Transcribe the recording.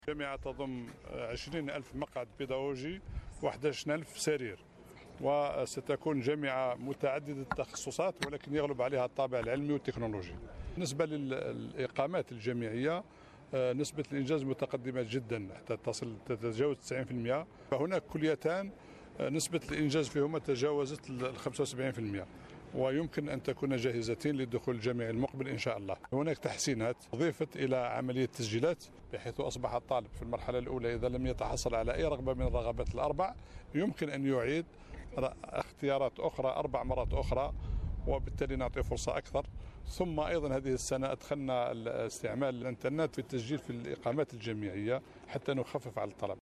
الجامعة تضم 20,000 مقعد بيداغوجي و11,000 سرير، وستكون جامعة متعددة التخصصات ولكن يغلب عليها الطابع العلمي والتكنولوجي. بالنسبة للإقامات الجامعية نسبة الإنجاز متقدمة جدا حتى تتجاوز 90%، فهناك كليتان نسبة الإنجاز فيهما تجاوزت 75%، ويمكن أن تكون جاهزتين للدخول الجامعي المقبل إن شاء الله. هناك تحسينات أضيفت إلى عملية التسجيلات، بحيث أصبح الطالب في المرحلة الأولى إذا لم يتحصل على أي رغبة من الرغبات الأربع يمكن أن يعيد اختيارات أخرى 4 مرات أخرى، وبالتالي نعطي فرصة أكثر. ثم أيضا هذه السنة أدخلنا استعمال الإنترنت في التسجيل في الإقامات الجامعية حتى نخفف على الطلبة.